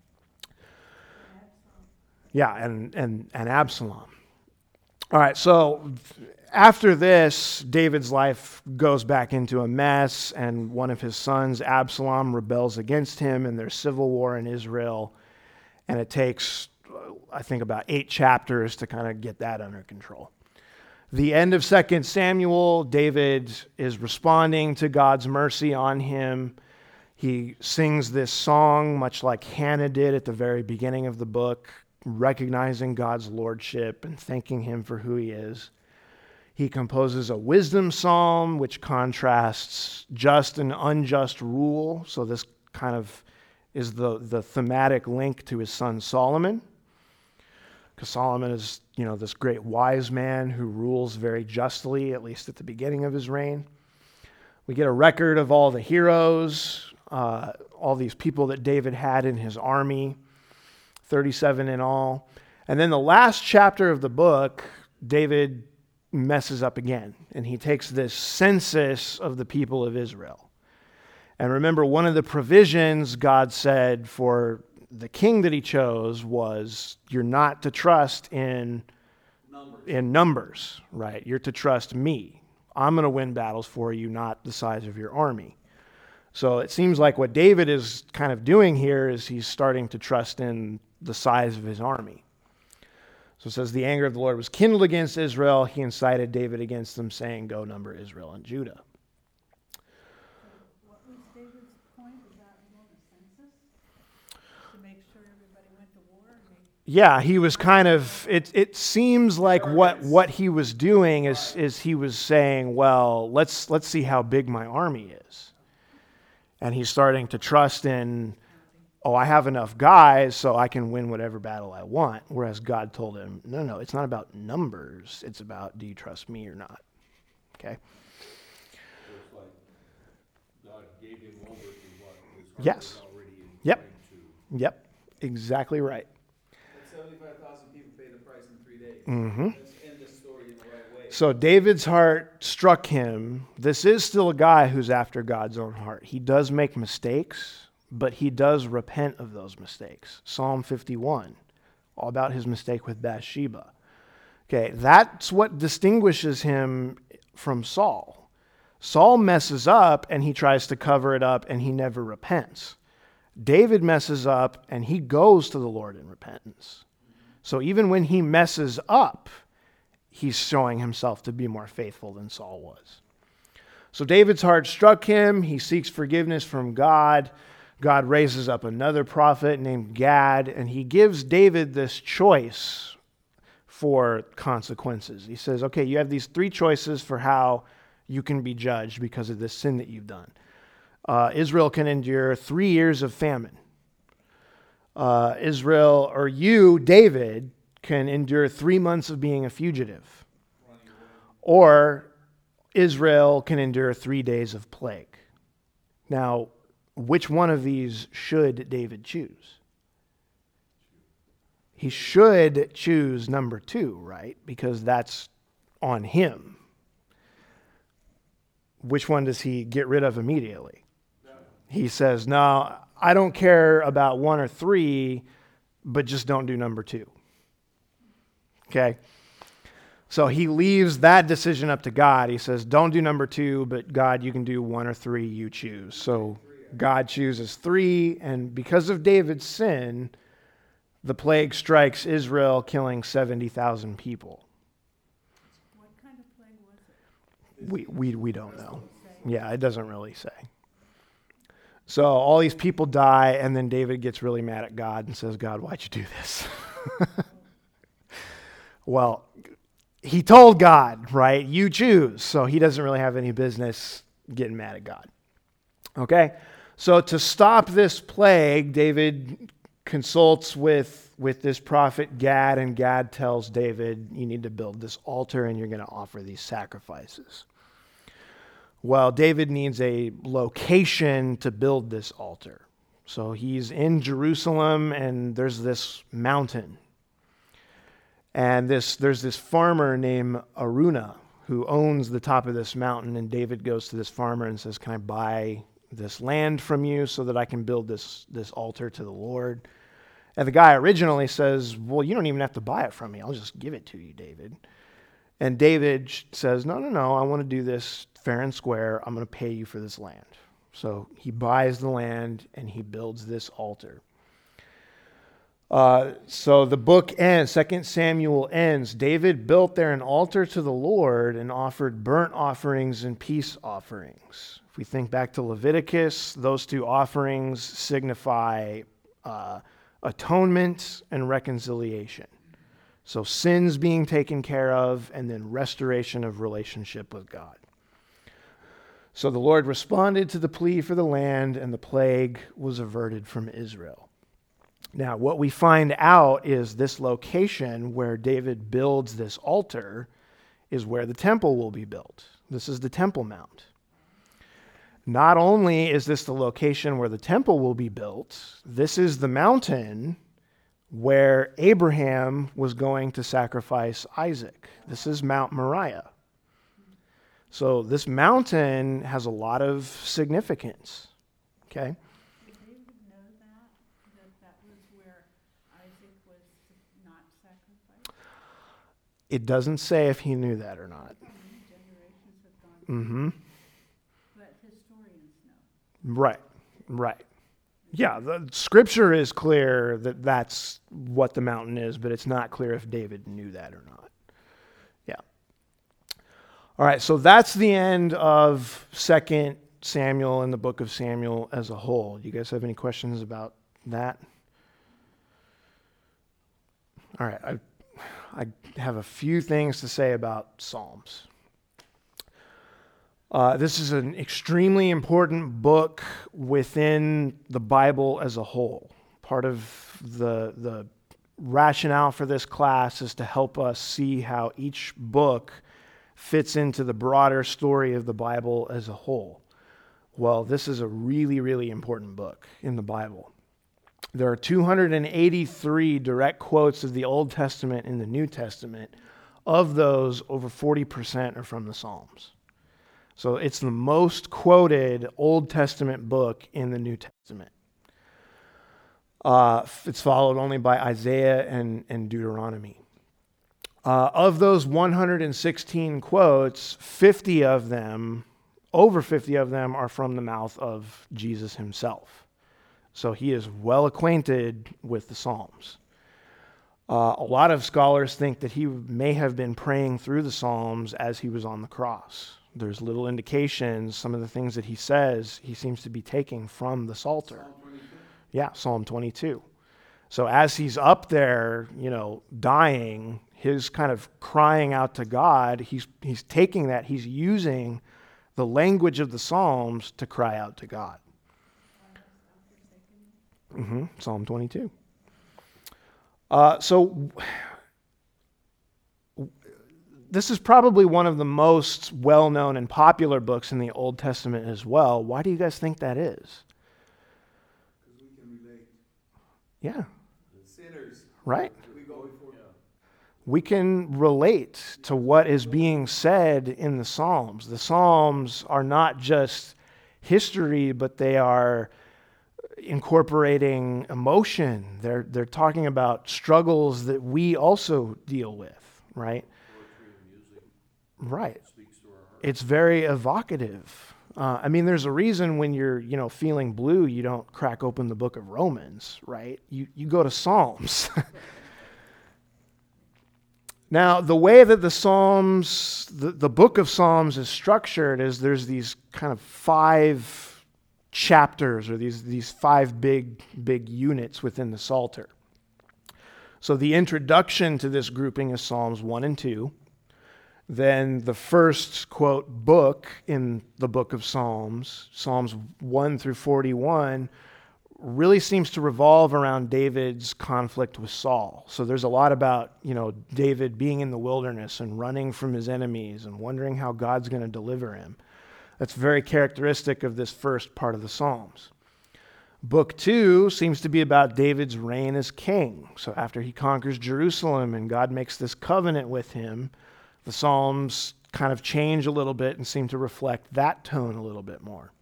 Yeah, and Absalom. All right, so after this, David's life goes back into a mess, and one of his sons, Absalom, rebels against him, and there's civil war in Israel. And it takes, I think, about 8 chapters to kind of get that under control. The end of 2 Samuel, David is responding to God's mercy on him. He sings this song, much like Hannah did at the very beginning of the book, recognizing God's lordship and thanking him for who he is. He composes a wisdom psalm, which contrasts just and unjust rule. So this kind of is the thematic link to his son Solomon. Because Solomon is, this great wise man who rules very justly, at least at the beginning of his reign. We get a record of all the heroes, all these people that David had in his army, 37 in all. And then the last chapter of the book, David messes up again, and he takes this census of the people of Israel. And remember, one of the provisions God said for the king that he chose was you're not to trust in numbers, right? You're to trust me. I'm going to win battles for you, not the size of your army. So it seems like what David is kind of doing here is he's starting to trust in the size of his army. So it says, the anger of the Lord was kindled against Israel. He incited David against them, saying, go number Israel and Judah. What was David's point about the census? To make sure everybody went to war? Yeah, he was kind of, it seems like what he was doing is he was saying, well, let's see how big my army is. And he's starting to trust in, I have enough guys so I can win whatever battle I want. Whereas God told him, no, it's not about numbers. It's about, do you trust me or not? Okay? So it's like God gave him over to what his heart Yes. was already Yep. inclined to. Yep, exactly right. And 75,000 people paid the price in 3 days. Mm-hmm. Let's end this story in the right way. So David's heart struck him. This is still a guy who's after God's own heart. He does make mistakes, but he does repent of those mistakes. Psalm 51, all about his mistake with Bathsheba. Okay, that's what distinguishes him from Saul. Saul messes up and he tries to cover it up and he never repents. David messes up and he goes to the Lord in repentance. So even when he messes up, he's showing himself to be more faithful than Saul was. So David's heart struck him. He seeks forgiveness from God. God raises up another prophet named Gad, and he gives David this choice for consequences. He says, okay, you have these 3 choices for how you can be judged because of this sin that you've done. Israel can endure 3 years of famine. Israel, or you, David, can endure 3 months of being a fugitive. Or Israel can endure 3 days of plague. Now, which one of these should David choose? He should choose number 2, right? Because that's on him. Which one does he get rid of immediately? He says, no, I don't care about 1 or 3, but just don't do number 2. Okay? So he leaves that decision up to God. He says, don't do number 2, but God, you can do 1 or 3, you choose. So God chooses 3, and because of David's sin, the plague strikes Israel, killing 70,000 people. What kind of plague was it? We don't know. Yeah, it doesn't really say. So all these people die, and then David gets really mad at God and says, God, why'd you do this? Well, he told God, right? You choose. So he doesn't really have any business getting mad at God. Okay? So to stop this plague, David consults with this prophet Gad, and Gad tells David, you need to build this altar and you're going to offer these sacrifices. Well, David needs a location to build this altar. So he's in Jerusalem, and there's this mountain. And there's this farmer named Araunah who owns the top of this mountain, and David goes to this farmer and says, can I buy this land from you so that I can build this altar to the Lord? And the guy originally says, well, you don't even have to buy it from me. I'll just give it to you, David. And David says, no, I want to do this fair and square. I'm going to pay you for this land. So he buys the land and he builds this altar. So the book ends, 2 Samuel ends. David built there an altar to the Lord and offered burnt offerings and peace offerings. If we think back to Leviticus, those 2 offerings signify atonement and reconciliation. So sins being taken care of, and then restoration of relationship with God. So the Lord responded to the plea for the land, and the plague was averted from Israel. Now, what we find out is this location where David builds this altar is where the temple will be built. This is the Temple Mount. Not only is this the location where the temple will be built, this is the mountain where Abraham was going to sacrifice Isaac. This is Mount Moriah. So this mountain has a lot of significance. Okay? Did David know that was where Isaac was not sacrificed? It doesn't say if he knew that or not. Generations have gone. But historians know. Right. Yeah, the scripture is clear that that's what the mountain is, but it's not clear if David knew that or not. Yeah. All right, so that's the end of 2 Samuel and the book of Samuel as a whole. Do you guys have any questions about that? All right, I have a few things to say about Psalms. This is an extremely important book within the Bible as a whole. Part of the rationale for this class is to help us see how each book fits into the broader story of the Bible as a whole. Well, this is a really, really important book in the Bible. There are 283 direct quotes of the Old Testament in the New Testament. Of those, over 40% are from the Psalms. So it's the most quoted Old Testament book in the New Testament. It's followed only by Isaiah and Deuteronomy. Of those 116 quotes, over 50 of them are from the mouth of Jesus himself. So he is well acquainted with the Psalms. A lot of scholars think that he may have been praying through the Psalms as he was on the cross. There's little indications, some of the things that he says, he seems to be taking from the Psalter. Psalm 22. Yeah, Psalm 22. So as he's up there, dying, his kind of crying out to God, he's taking that, he's using the language of the Psalms to cry out to God. Psalm 22. So this is probably one of the most well-known and popular books in the Old Testament as well. Why do you guys think that is? Because we can relate. Yeah, Sinners. right. We go before. We can relate to what is being said in the Psalms. The Psalms are not just history, but they are incorporating emotion. They're talking about struggles that we also deal with, right? Poetry and music Right. speaks to our heart. It's very evocative. I mean, there's a reason when you're, feeling blue, you don't crack open the book of Romans, right? You go to Psalms. Now, the way that the Psalms, the book of Psalms is structured is there's these kind of 5 chapters or these 5 big units within the Psalter. So the introduction to this grouping is Psalms 1 and 2. Then the first, quote, book in the book of Psalms, Psalms 1 through 41, really seems to revolve around David's conflict with Saul. So there's a lot about, David being in the wilderness and running from his enemies and wondering how God's going to deliver him. That's very characteristic of this first part of the Psalms. Book 2 seems to be about David's reign as king. So after he conquers Jerusalem and God makes this covenant with him, the Psalms kind of change a little bit and seem to reflect that tone a little bit more.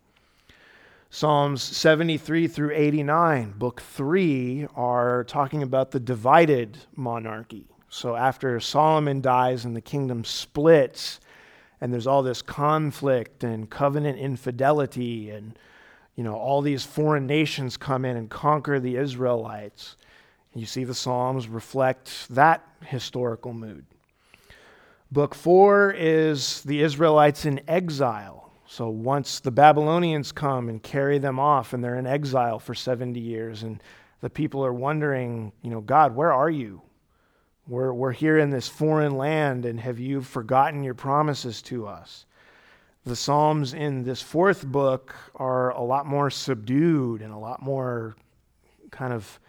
Psalms 73 through 89, book 3, are talking about the divided monarchy. So after Solomon dies and the kingdom splits, and there's all this conflict and covenant infidelity, and all these foreign nations come in and conquer the Israelites. You see the Psalms reflect that historical mood. Book 4 is the Israelites in exile. So once the Babylonians come and carry them off, and they're in exile for 70 years, and the people are wondering, God, where are you? We're here in this foreign land, and have you forgotten your promises to us? The Psalms in this 4th book are a lot more subdued and a lot more kind of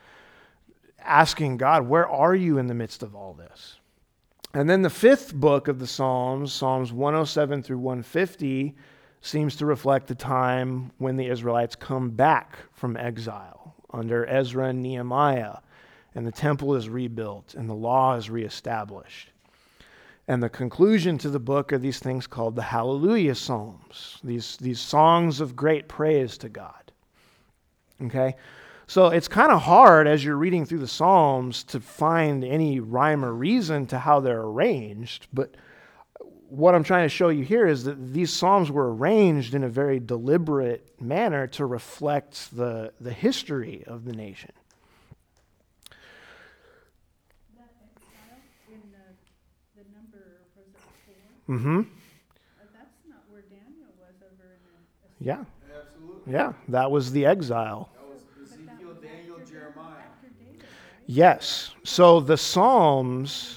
asking God, where are you in the midst of all this? And then the 5th book of the Psalms, Psalms 107 through 150, seems to reflect the time when the Israelites come back from exile under Ezra and Nehemiah, and the temple is rebuilt and the law is reestablished. And the conclusion to the book are these things called the Hallelujah Psalms, these songs of great praise to God. Okay? So it's kind of hard as you're reading through the Psalms to find any rhyme or reason to how they're arranged, but what I'm trying to show you here is that these Psalms were arranged in a very deliberate manner to reflect the history of the nation. That exile in the number, was it 4? Mm-hmm. That's not where Daniel was over in the... Yeah. Absolutely. Yeah. That was the exile. That was Ezekiel, Daniel, Jeremiah. After David, right? Yes. So the Psalms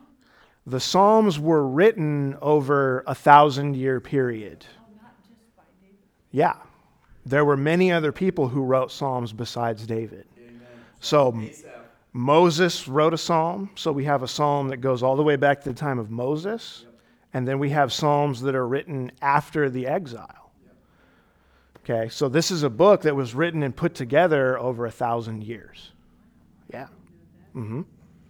were written over a 1,000-year period. Oh, not just by David. Yeah. There were many other people who wrote Psalms besides David. Amen. So Asaph. Moses wrote a psalm. So we have a psalm that goes all the way back to the time of Moses. Yep. And then we have psalms that are written after the exile. Yep. Okay, so this is a book that was written and put together over 1,000 years. Yeah. Mm-hmm.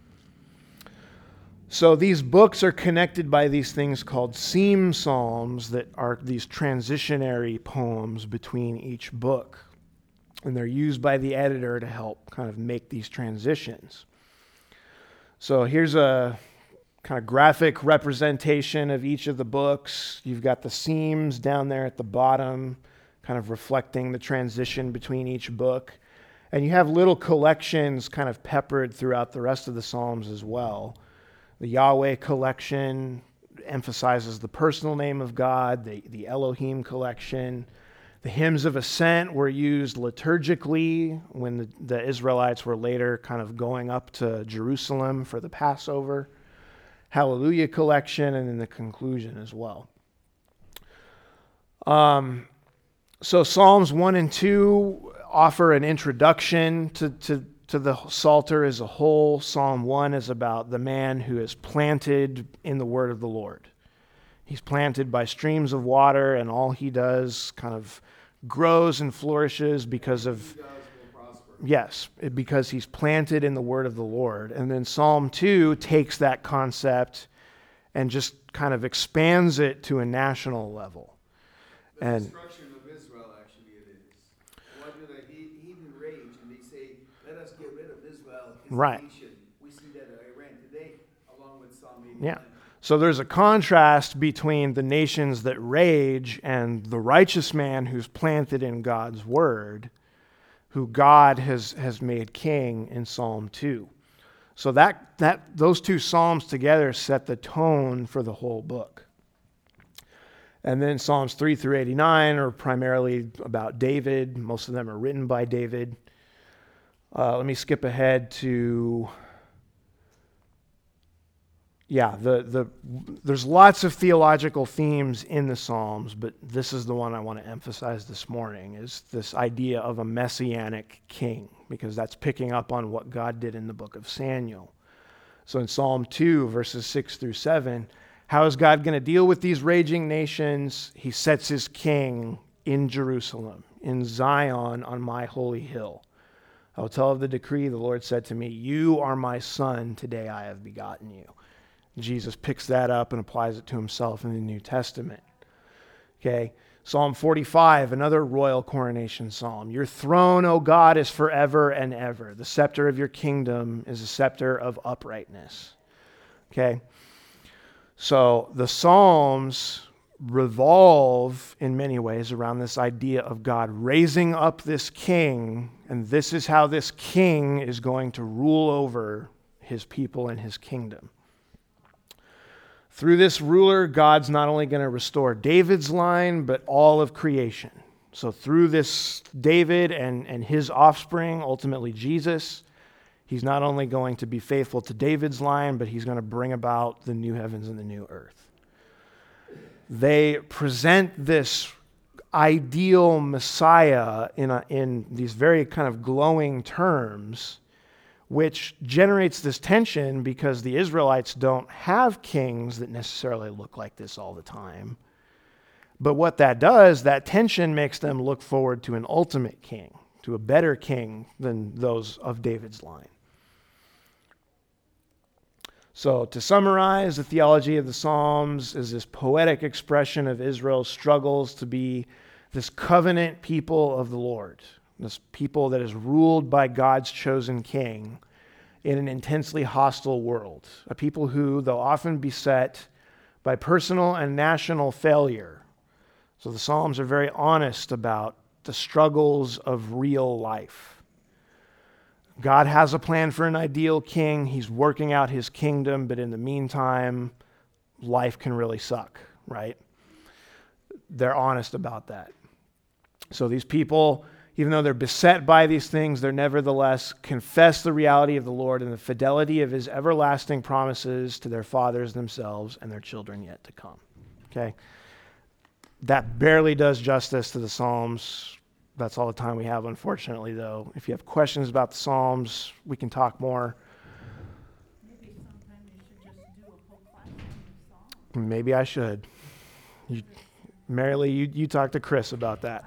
So these books are connected by these things called seam psalms that are these transitionary poems between each book. And they're used by the editor to help kind of make these transitions. So here's a kind of graphic representation of each of the books. You've got the seams down there at the bottom, kind of reflecting the transition between each book. And you have little collections kind of peppered throughout the rest of the Psalms as well. The Yahweh collection emphasizes the personal name of God, the Elohim collection. The hymns of ascent were used liturgically when the Israelites were later kind of going up to Jerusalem for the Passover. Hallelujah collection, and then the conclusion as well. So Psalms 1 and 2 offer an introduction to the Psalter as a whole. Psalm 1 is about the man who is planted in the word of the Lord. He's planted by streams of water, and all he does kind of grows and flourishes because of, because he's planted in the word of the Lord. And then Psalm 2 takes that concept and just kind of expands it to a national level. The And destruction of Israel, actually, it is. Why do the heathen rage and they say, let us get rid of Israel, his Right. nation? We see that in Iran today, along with Psalm 89. yeah. So there's a contrast between the nations that rage and the righteous man who's planted in God's word, who God has made king in Psalm 2. So that those two psalms together set the tone for the whole book. And then Psalms 3 through 89 are primarily about David. Most of them are written by David. Let me skip ahead to... there's lots of theological themes in the Psalms, but this is the one I want to emphasize this morning, is this idea of a messianic king, because that's picking up on what God did in the book of Samuel. So in Psalm 2, verses 6 through 7, how is God going to deal with these raging nations? He sets his king in Jerusalem, in Zion, on my holy hill. I will tell of the decree, the Lord said to me, you are my son, today I have begotten you. Jesus picks that up and applies it to himself in the New Testament. Okay, Psalm 45, another royal coronation psalm. Your throne, O God, is forever and ever. The scepter of your kingdom is a scepter of uprightness. Okay, so the Psalms revolve in many ways around this idea of God raising up this king, and this is how this king is going to rule over his people and his kingdom. Through this ruler, God's not only going to restore David's line, but all of creation. So through this David and his offspring, ultimately Jesus, he's not only going to be faithful to David's line, but he's going to bring about the new heavens and the new earth. They present this ideal Messiah in these very kind of glowing terms, which generates this tension because the Israelites don't have kings that necessarily look like this all the time. But what that does, that tension makes them look forward to an ultimate king, to a better king than those of David's line. So to summarize, the theology of the Psalms is this poetic expression of Israel's struggles to be this covenant people of the Lord, this people that is ruled by God's chosen king in an intensely hostile world, a people who, though often beset by personal and national failure. So the Psalms are very honest about the struggles of real life. God has a plan for an ideal king. He's working out his kingdom, but in the meantime, life can really suck, right? They're honest about that. So these people, even though they're beset by these things, they're nevertheless confess the reality of the Lord and the fidelity of his everlasting promises to their fathers themselves and their children yet to come. Okay? That barely does justice to the Psalms. That's all the time we have, unfortunately, though. If you have questions about the Psalms, we can talk more. Maybe sometime you should just do a whole class on the song. Maybe I should. Marilee, you talk to Chris about that.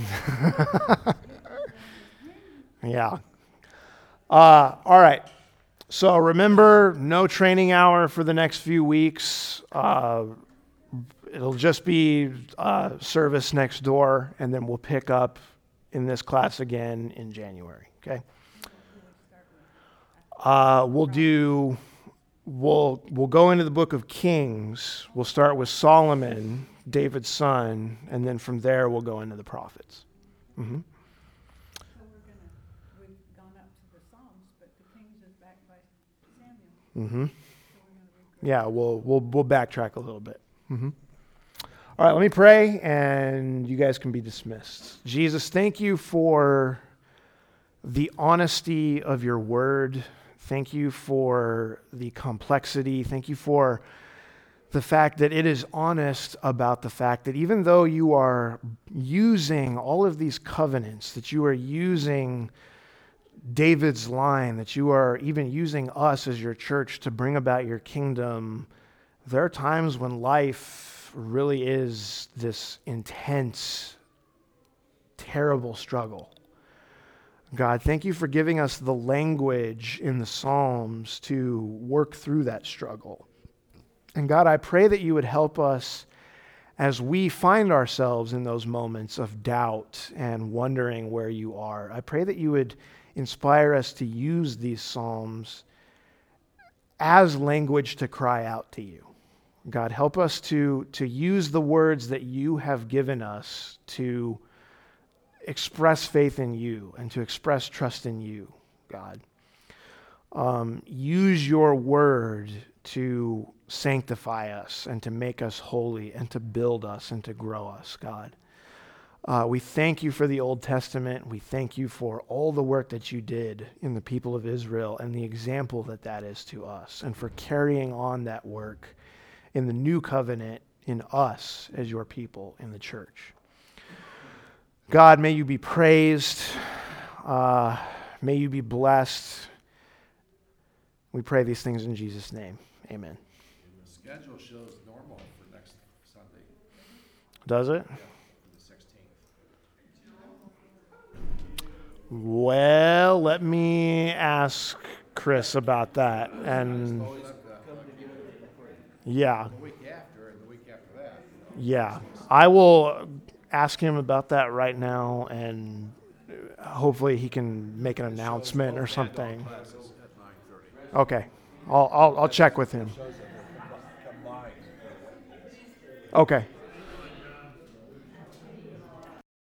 Yeah. All right. So remember, no training hour for the next few weeks. It'll just be service next door, and then we'll pick up in this class again in January. Okay. We'll go into the book of Kings. We'll start with Solomon, David's son, and then from there we'll go into the prophets. Mm-hmm. So we've gone up to the Psalms, but the Kings is backed by Samuel. Mm-hmm. So we're going to read. Yeah, we'll backtrack a little bit. Mm-hmm. All right, let me pray, and you guys can be dismissed. Jesus, thank you for the honesty of your word. Thank you for the complexity. Thank you for the fact that it is honest about the fact that even though you are using all of these covenants, that you are using David's line, that you are even using us as your church to bring about your kingdom, there are times when life really is this intense, terrible struggle. God, thank you for giving us the language in the Psalms to work through that struggle. And God, I pray that you would help us as we find ourselves in those moments of doubt and wondering where you are. I pray that you would inspire us to use these Psalms as language to cry out to you. God, help us to use the words that you have given us to express faith in you and to express trust in you, God. Use your word to sanctify us and to make us holy and to build us and to grow us, God. We thank you for the Old Testament. We thank you for all the work that you did in the people of Israel and the example that that is to us, and for carrying on that work in the new covenant in us as your people in the church. God, may you be praised. May you be blessed. We pray these things in Jesus' name. Amen. The schedule shows normal for next Sunday. Does it? Yeah, for the 16th. Well, let me ask Chris about that. And yeah, The week after and the week after that. yeah, I will ask him about that right now, and hopefully he can make an announcement or something. Classes at 9:30. Okay, I'll check with him. Shows that they're combined. Okay,